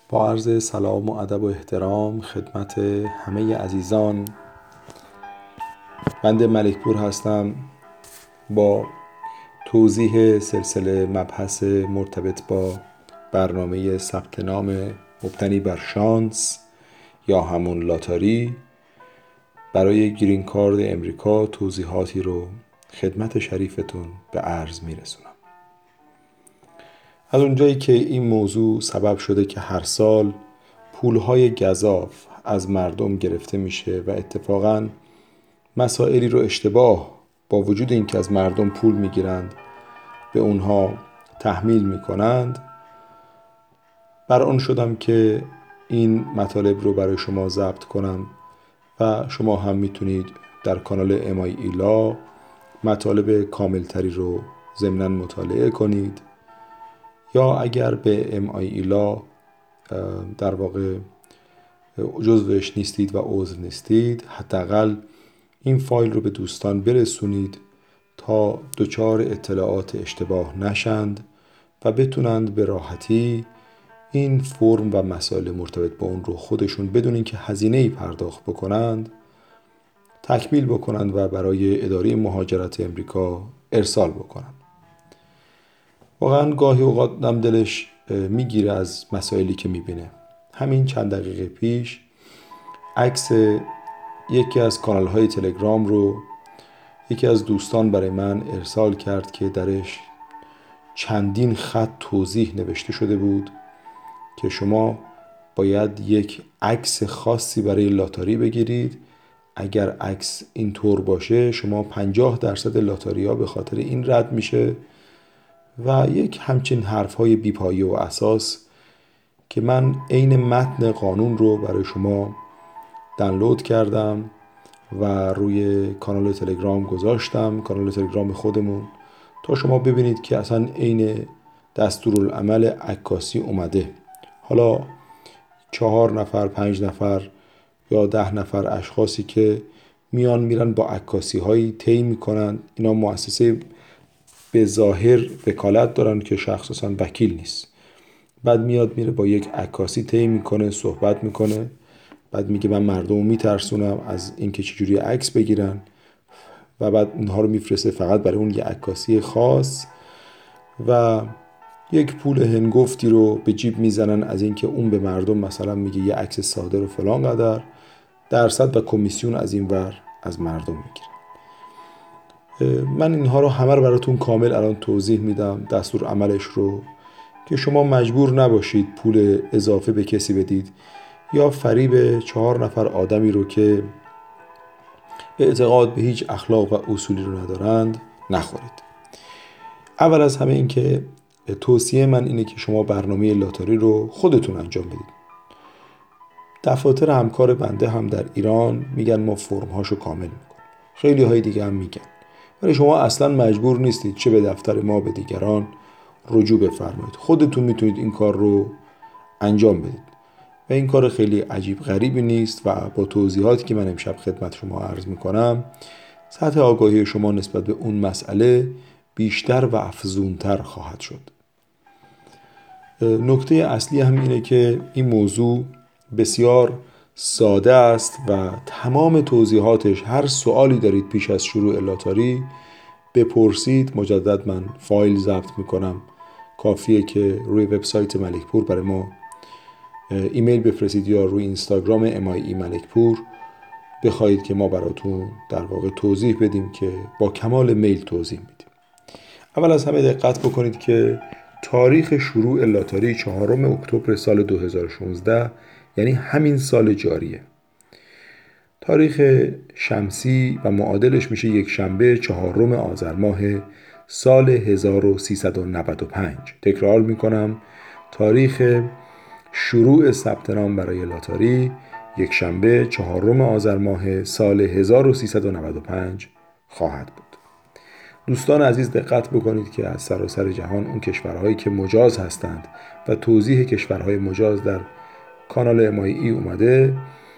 با عرض سلام و ادب و احترام خدمت همه عزیزان، بنده ملکپور هستم با توضیح سلسله مبحث مرتبط با برنامه ثبت نام مبتنی بر شانس یا همون لاتاری برای گرین کارت امریکا. توضیحاتی رو خدمت شریفتون به عرض میرسونم. از اونجایی که این موضوع سبب شده که هر سال پولهای گزاف از مردم گرفته میشه و اتفاقاً مسائلی رو اشتباه با وجود اینکه از مردم پول میگیرند به اونها تحمیل میکنند، بر آن شدم که این مطالب رو برای شما ضبط کنم و شما هم میتونید در کانال امای ایلا مطالب کاملتری رو ضمناً مطالعه کنید، یا اگر به امای ایلا در واقع جزوش نیستید و عضو نیستید، حداقل این فایل رو به دوستان برسونید تا دچار اطلاعات اشتباه نشند و بتونند به راحتی این فرم و مسائل مرتبط با اون رو خودشون بدون اینکه هزینه‌ای پرداخت بکنند تکمیل بکنند و برای اداره مهاجرت امریکا ارسال بکنند. واقعا گاهی اوقات آدم دلش میگیره از مسائلی که میبینه. همین چند دقیقه پیش عکس یکی از کانال های تلگرام رو یکی از دوستان برای من ارسال کرد که درش چندین خط توضیح نوشته شده بود که شما باید یک عکس خاصی برای لاتاری بگیرید. اگر عکس اینطور باشه شما 50% لاتاری ها به خاطر این رد میشه و یک همچین حرف های بی‌پایه و اساس که من عین متن قانون رو برای شما دانلود کردم و روی کانال تلگرام گذاشتم، کانال تلگرام خودمون، تا شما ببینید که اصلا عین دستورالعمل عکاسی اومده. حالا 4 نفر 5 نفر یا 10 نفر اشخاصی که میرن با عکاسی هایی طی میکنن، اینا مؤسسه به ظاهر وکالت دارن که شخص اصلا وکیل نیست، بعد میره با یک عکاسی طی میکنه، صحبت میکنه، بعد میگه من مردم رو میترسونم از اینکه چجوری عکس بگیرن و بعد اینها رو میفرسته فقط برای اون یه عکاسی خاص و یک پول هنگفتی رو به جیب میزنن از اینکه اون به مردم مثلا میگه یه عکس ساده رو فلان قدر درصد و کمیسیون از این ور از مردم میگیره. من اینها رو همه رو براتون کامل الان توضیح میدم، دستور عملش رو، که شما مجبور نباشید پول اضافه به کسی بدید یا فریب 4 نفر آدمی رو که اعتقاد به هیچ اخلاق و اصولی رو ندارند نخورید. اول از همه این که توصیه من اینه که شما برنامه لاتاری رو خودتون انجام بدید. دفاتر همکار بنده هم در ایران میگن ما فرم‌هاشو کامل میکنیم، خیلی های دیگه هم میگن، ولی شما اصلا مجبور نیستید چه به دفتر ما به دیگران رجوع بفرمایید. خودتون میتونید این کار رو انجام بدید و این کار خیلی عجیب غریبی نیست و با توضیحاتی که من امشب خدمت شما عرض میکنم سطح آگاهی شما نسبت به اون مسئله بیشتر و افزونتر خواهد شد. نکته اصلی هم اینه که این موضوع بسیار ساده است و تمام توضیحاتش، هر سوالی دارید پیش از شروع لاتاری بپرسید. مجدد من فایل ضبط میکنم، کافیه که روی وبسایت ملکپور برای ما ایمیل بفرستید یا روی اینستاگرام امای ملکپور بخواید که ما براتون در واقع توضیح بدیم که با کمال میل توضیح میدیم. اول از همه دقت بکنید که تاریخ شروع لاتاری 4 اکتبر سال 2016، یعنی همین سال جاریه. تاریخ شمسی و معادلش میشه یک شنبه 4 آذر ماه سال 1395. تکرار میکنم، تاریخ شروع ثبت نام برای لاتاری یک شنبه 4 آذر ماه سال 1395 خواهد بود. دوستان عزیز دقت بکنید که از سراسر جهان اون کشورهایی که مجاز هستند و توضیح کشورهای مجاز در کانال امایی اومده،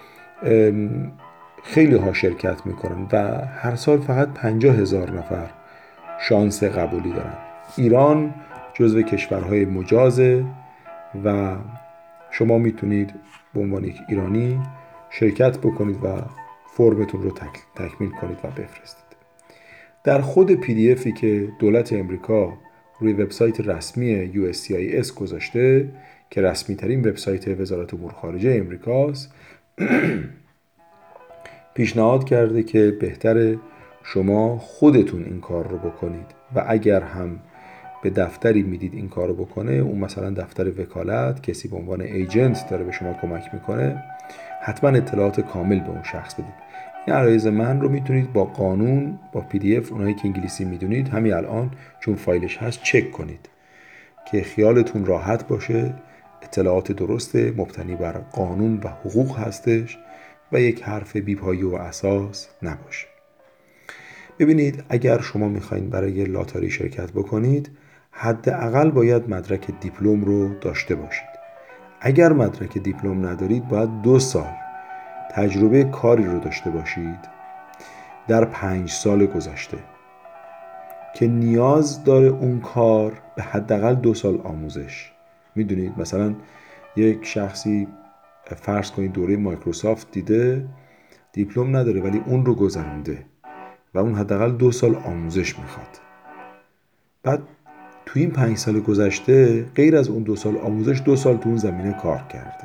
خیلی ها شرکت میکنن و هر سال فقط 50,000 نفر شانس قبولی دارن. ایران جزو کشورهای مجازه و شما میتونید به عنوان یک ایرانی شرکت بکنید و فرمتون رو تکمیل کنید و بفرستید. در خود PDFی که دولت امریکا روی وبسایت رسمی USCIS گذاشته که رسمی ترین وبسایت وزارت امور خارجه امریکاست، پیشنهاد کرده که بهتره شما خودتون این کار رو بکنید و اگر هم به دفتری میدید این کار رو بکنه، اون مثلا دفتر وکالت، کسی به عنوان ایجنت داره به شما کمک میکنه، حتما اطلاعات کامل به اون شخص بدید. این عرایض من رو میتونید با قانون، با PDF، اونایی که انگلیسی میدونید همین الان چون فایلش هست چک کنید که خیالتون راحت باشه، اطلاعات درسته، مبتنی بر قانون و حقوق هستش و یک حرف بی‌پایه و اساس نباشه. ببینید اگر شما میخواین برای لاتاری شرکت بکنید، حداقل باید مدرک دیپلم رو داشته باشید. اگر مدرک دیپلم ندارید، باید 2 سال تجربه کاری رو داشته باشید در 5 سال گذشته که نیاز داره اون کار به حداقل 2 سال آموزش. میدونید مثلا یک شخصی فرض کنید دوره مایکروسافت دیده، دیپلم نداره ولی اون رو گذرونده و اون حداقل 2 سال آموزش میخواد. بعد تو این 5 سال گذشته غیر از اون 2 سال آموزش 2 سال تو اون زمینه کار کرده.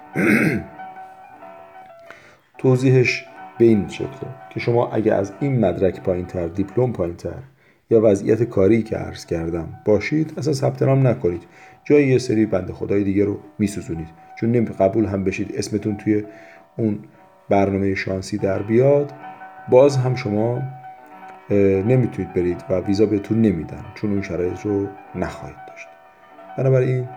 توضیحش به این شکله که شما اگه از این مدرک پایین‌تر، دیپلم پایین‌تر یا وضعیت کاری که عرض کردم باشید، اصلا ثبت نام نکنید. جای یه سری بنده خدای دیگه رو میسوزونید، چون قبول هم بشید اسمتون توی اون برنامه شانسی در بیاد، باز هم شما نمیتونید برید و ویزا بهتون نمیدن، چون اون شرایط رو نخواهید داشت. بنابراین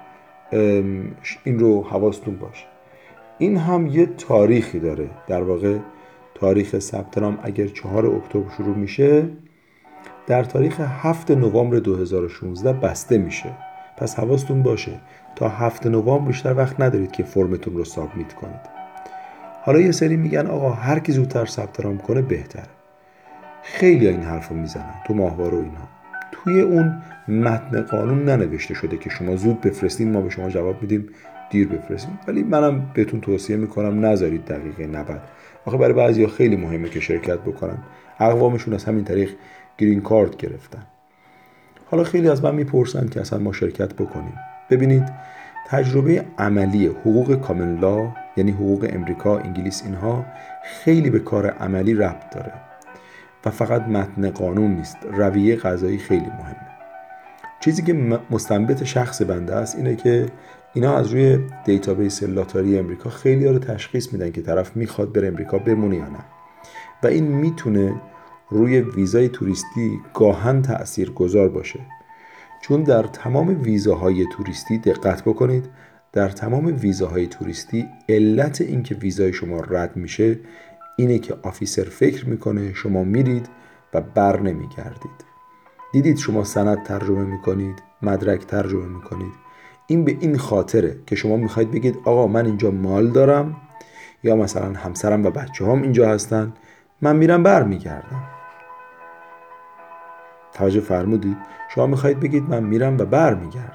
این رو حواستون باشه. این هم یه تاریخی داره، در واقع تاریخ ثبت نام اگر 4 اکتبر شروع میشه، در تاریخ 7 نوامبر 2016 بسته میشه. پس حواستون باشه تا 7 نوامبر بیشتر وقت ندارید که فرمتون رو سابمیت کنید. حالا یه سری میگن آقا هر کی زودتر ثبت نام کنه بهتره. خیلی این حرفو میزنن تو ماهواره و اینها. توی اون متن قانون ننوشته شده که شما زود بفرستین ما به شما جواب میدیم دیر بفرستین، ولی منم بهتون توصیه میکنم نذارید دقیقه 90. آخه برای بعضیا خیلی مهمه که شرکت بکنن. اقوامشون از همین طریق گرین کارت گرفتن. حالا خیلی از من میپرسن که اصلا ما شرکت بکنیم. ببینید تجربه عملی حقوق کامن لا، یعنی حقوق امریکا، انگلیس، اینها خیلی به کار عملی ربط داره و فقط متن قانون نیست، رویه قضایی خیلی مهمه. چیزی که مستنبط شخص بنده است اینه که اینا از روی دیتابیس لاتاری امریکا خیلی ها رو تشخیص میدن که طرف میخواد بره امریکا بمونه یا نه، و این میتونه روی ویزای توریستی گاهن تأثیرگذار باشه، چون در تمام ویزاهای توریستی دقت بکنید، در تمام ویزاهای توریستی علت این که ویزای شما رد میشه اینه که آفیسر فکر میکنه شما میرید و بر نمیگردید. دیدید شما سند ترجمه میکنید، مدرک ترجمه میکنید، این به این خاطره که شما میخواید بگید آقا من اینجا مال دارم یا مثلا همسرم و بچه هم اینجا هستن، من میرم بر میگردم. توجه فرمودید؟ شما میخواید بگید من میرم و بر میگردم.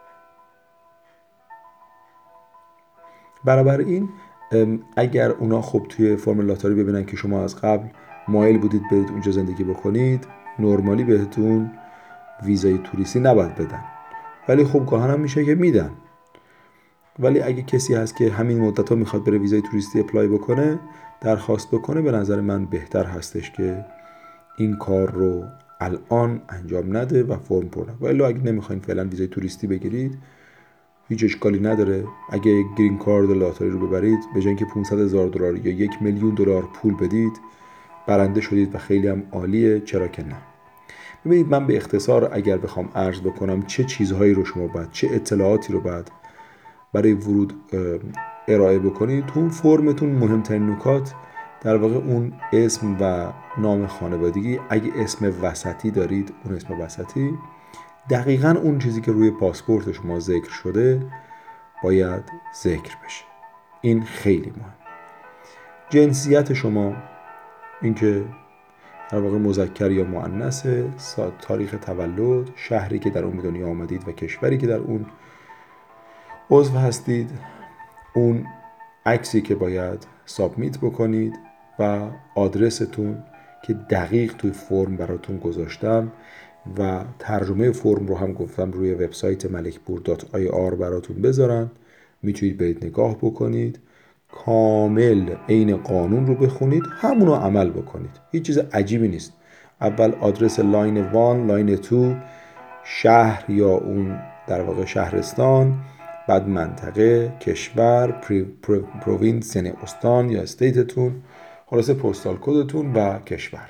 بنابراین اگر اونا خب توی فرم لاتاری ببینن که شما از قبل مایل بودید برید اونجا زندگی بکنید، نورمالی بهتون ویزای توریستی نباید بدن، ولی خب گاهن هم میشه که میدن. ولی اگه کسی هست که همین مدت ها میخواد بره ویزای توریستی اپلای بکنه، درخواست بکنه، به نظر من بهتر هستش که این کار رو الان انجام نده و فرم پر نکنه. ولی اگه نمیخواین فعلا ویزای توریستی بگیرید هیچ اشکالی نداره. اگه گرین کارت لاتاری رو ببرید، به جای اینکه $500,000 یا $1,000,000 پول بدید، برنده شدید و خیلی هم عالیه، چرا که نه. ببینید من به اختصار اگر بخوام عرض بکنم چه چیزهایی رو شما باید، چه اطلاعاتی رو باید برای ورود ارائه بکنید، تو اون فرمتون مهمترین نکات در واقع اون اسم و نام خانوادگی، اگه اسم وسطی دارید اون اسم وسطی، دقیقاً اون چیزی که روی پاسپورت شما ذکر شده باید ذکر بشه. این خیلی مهم. جنسیت شما، اینکه در واقع مذکر یا مؤنث، تاریخ تولد، شهری که در اون به دنیا آمدید و کشوری که در اون عضو هستید، اون عکسی که باید سابمیت بکنید و آدرستون که دقیق توی فرم براتون گذاشتم و ترجمه فرم رو هم گفتم روی وبسایت malikpur.ir براتون بذارن. میتونید برید نگاه بکنید، کامل عین قانون رو بخونید، همونو عمل بکنید. هیچ چیز عجیبی نیست. اول آدرس لاین 1، لاین 2، شهر یا اون در واقع شهرستان، بعد منطقه، کشور، پروینس یعنی استان یا استیتتون، خلاصه پستال کدتون و کشور.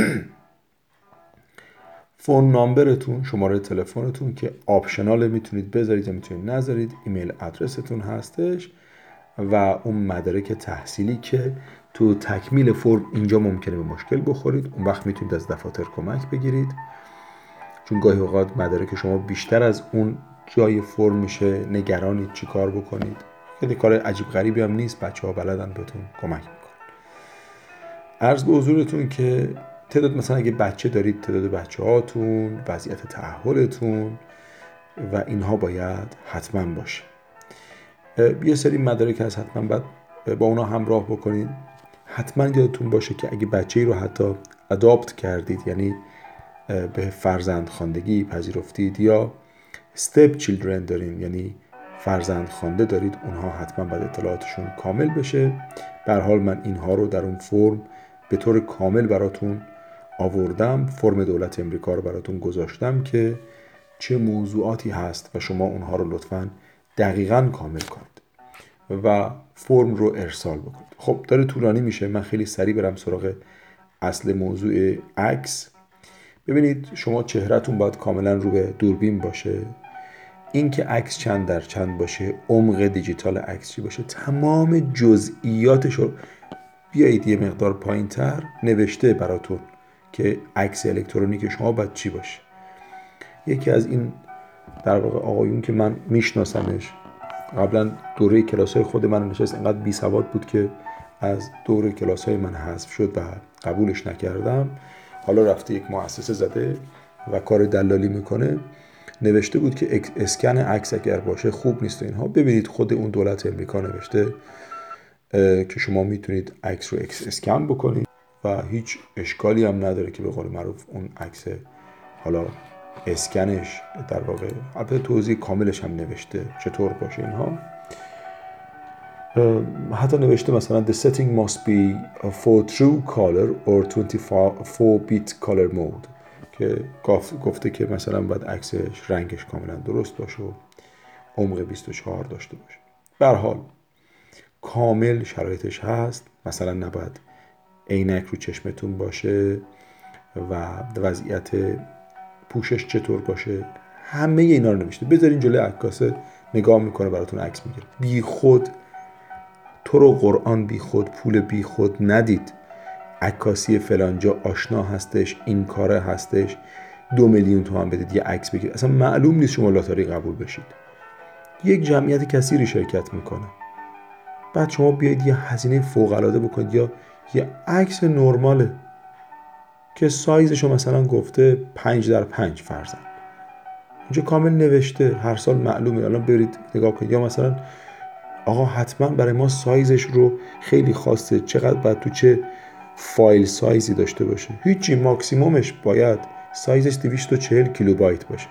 فون نامبرتون، شماره تلفنتون که آپشنال میتونید بذارید یا میتونید نذارید، ایمیل ادرستون هستش و اون مدارک تحصیلی که تو تکمیل فرم اینجا ممکنه به مشکل بخورید. اون وقت میتونید از دفاتر کمک بگیرید، چون گاهی اوقات مدارک شما بیشتر از اون جای فرم میشه، نگرانید چی کار بکنید. خیلی کار عجیب غریبی هم نیست، بچه ها بلدن بهتون کمک میکنن. عرض به حضورتون که تعداد، مثلا اگه بچه دارید، تعداد بچه هاتون، وضعیت تأهلتون و اینها باید حتما باشه. یه سری مدارک هست حتما باید با اونا همراه بکنید. حتما یادتون باشه که اگه بچه‌ای رو حتی اداپت کردید، یعنی به فرزند خواندگی پذیرفتید، یا استپ چیلدرن دارین یعنی فرزند خوانده دارید، اونها حتما باید اطلاعاتشون کامل بشه. به هر حال من اینها رو در اون فرم به طور کامل براتون آوردم، فرم دولت امریکا رو براتون گذاشتم که چه موضوعاتی هست و شما اونها رو لطفاً دقیقاً کامل کنید و فرم رو ارسال بکنید. خب داره طولانی میشه، من خیلی سریع برم سراغ اصل موضوع عکس. ببینید شما چهرهتون باید کاملا رو به دوربین باشه. این که عکس چند در چند باشه، عمق دیجیتال عکس چی باشه، تمام جزئیاتش رو بیایید یه مقدار پایین تر نوشته براتون که عکس الکترونیک شما باید چی باشه. یکی از این در واقع آقایون که من میشناسمش، قبلا دوره کلاسای خود من نشست، انقدر بی سواد بود که از دوره کلاسای من حذف شد و قبولش نکردم. حالا رفته یک مؤسسه زده و کار دلالی میکنه. نوشته بود که اسکن عکس اگر باشه خوب نیست و اینها. ببینید خود اون دولت امریکا نوشته که شما میتونید عکس رو اسکن بکنید و هیچ اشکالی هم نداره که به قول معروف اون عکس حالا اسکنش در واقع البته توضیح کاملش هم نوشته چطور باشه اینها. حتی نوشته مثلا the setting must be for true color or 24-bit color mode که گفته که مثلا باید عکسش رنگش کاملا درست باشه و عمق 24 داشته باشه. به هر حال کامل شرایطش هست. مثلا نباید عینک رو چشمتون باشه و وضعیت پوشش چطور باشه، همه اینا رو نوشته. بذارین جلوی عکاسه نگاه میکنه براتون عکس میگیره. بی خود تو رو قرآن بی خود پول بی خود ندید. عکاسی فلانجا آشنا هستش، این کاره هستش، 2 میلیون تومان بدید یه عکس بگیرید. اصلا معلوم نیست شما لاتاری قبول بشید. یک جمعیت کثیری شرکت میکنه، بعد شما بیاید یه هزینه فوق العاده بکنید یا یه عکس نرماله که سایزشو مثلا گفته 5x5 فرضاً، اینجا کامل نوشته، هر سال معلومه. الان برید نگاه کنید. یا مثلا آقا حتما برای ما سایزش رو خیلی خاصه، چقدر باید تو چه فایل سایزی داشته باشه. هیچی، ماکسیمومش باید سایزش 240 کیلوبایت باشه.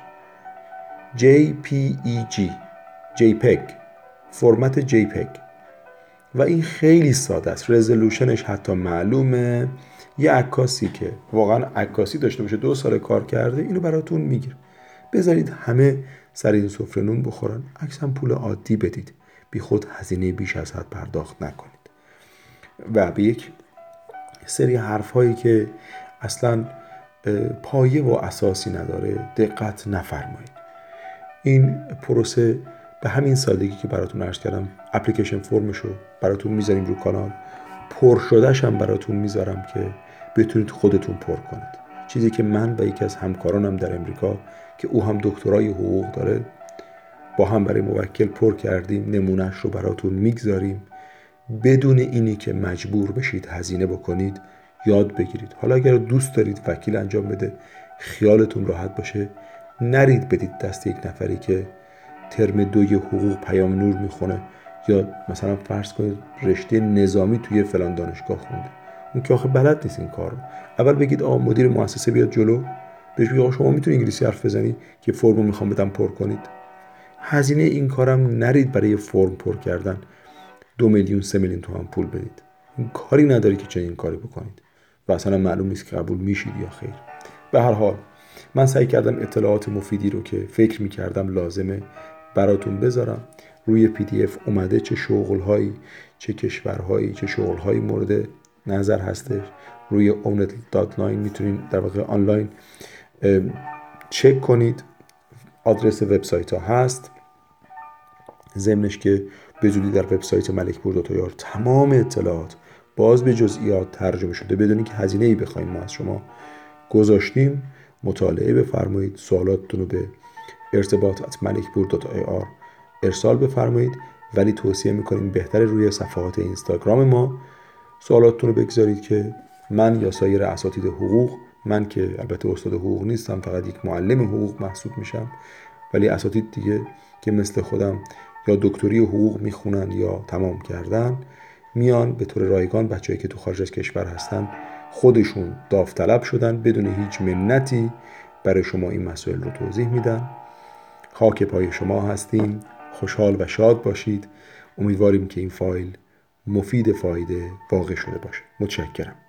JPEG فرمت JPEG و این خیلی ساده است. رزولوشنش حتی معلومه. یه عکاسی که واقعا عکاسی داشته باشه 2 سال کار کرده اینو براتون میگیره. بذارید همه سر این سفره نون بخورن، عکس هم پول عادی بدید، بی خود هزینه بیش از حد پرداخت نکنید و به یک سری حرف هایی که اصلا پایه و اساسی نداره دقت نفرمایید. این پروسه به همین سادگی که براتون عرض کردم، اپلیکیشن فرمشو براتون میذاریم رو کانال، پر شدهش هم براتون میذارم که بتونید خودتون پر کنید. چیزی که من و یکی از همکارانم در امریکا که او هم دکترای حقوق داره با هم برای موکل پر کردیم، نمونهش رو براتون میگذاریم بدون اینی که مجبور بشید هزینه بکنید، یاد بگیرید. حالا اگر دوست دارید وکیل انجام بده، خیالتون راحت باشه، نرید بدید دست یک نفری که ترم 2 حقوق پیام نور میخونه یا مثلا فرض کنید رشته نظامی توی فلان دانشگاه خونده، اون که آخه بلد نیست این کار رو. اول بگید آقا مدیر مؤسسه بیاد جلو، بهش بگید آقا شما میتونی انگلیسی حرف بزنی که فرمو میخوام بدم پر کنید. هزینه این کارم نرید برای فرم پر کردن 2 میلیون 3 میلیون تومان پول بدید. این کاری نداری که چنین کاری بکنید و اصلا معلوم نیست که قبول میشید یا خیر. به هر حال من سعی کردم اطلاعات مفیدی رو که فکر میکردم لازمه براتون بذارم. روی PDF اومده چه شغلهایی، چه کشورهایی، چه شغلهایی مورد نظر هستش. روی onet.line میتونین در واقع آنلاین چک کنید، آدرس وبسایت ها هست. ضمنش که به زودی در وبسایت ملکپور.ir تمام اطلاعات باز به جزئیات ترجمه شده بدون اینکه هزینه‌ای بخوایم ما از شما گذاشتیم. مطالعه بفرمایید، سوالاتتون رو به irtibat@malikpur.ir ارسال بفرمایید، ولی توصیه میکنیم بهتره روی صفحات اینستاگرام ما سوالاتتون رو بگذارید که من یا سایر اساتید حقوق، من که البته استاد حقوق نیستم، فقط یک معلم حقوق محسوب میشم، ولی اساتید دیگه که مثل خودم یا دکتری حقوق میخونن یا تمام کردن، میان به طور رایگان بچه‌ای که تو خارج از کشور هستن خودشون داوطلب شدن، بدون هیچ منتی برای شما این مسائل رو توضیح میدن. خاک پای شما هستیم. خوشحال و شاد باشید. امیدواریم که این فایل مفید فایده واقع شده باشه. متشکرم.